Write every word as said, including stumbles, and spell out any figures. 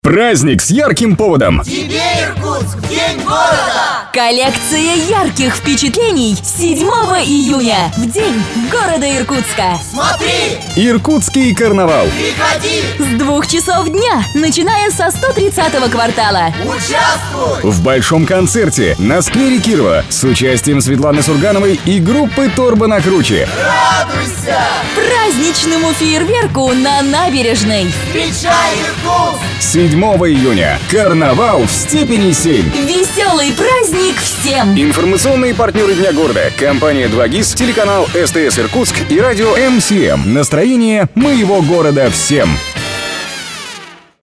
Праздник с ярким поводом. Тебе, Иркутск, День города! Коллекция ярких впечатлений седьмого июня, в День города Иркутска. Смотри! Иркутский карнавал. Приходи! С двух часов дня, начиная со сто тридцатого квартала. Участвуй! В большом концерте на сквере Кирова с участием Светланы Сургановой и группы Торба на круче. Радуйся! Праздничному фейерверку на набережной. Встречай, Иркутск! седьмого июня. Карнавал в степени семь. Веселый праздник всем! Информационные партнеры Дня города. Компания два гис, телеканал СТС Иркутск и радио эм си эм. Настроение моего города всем.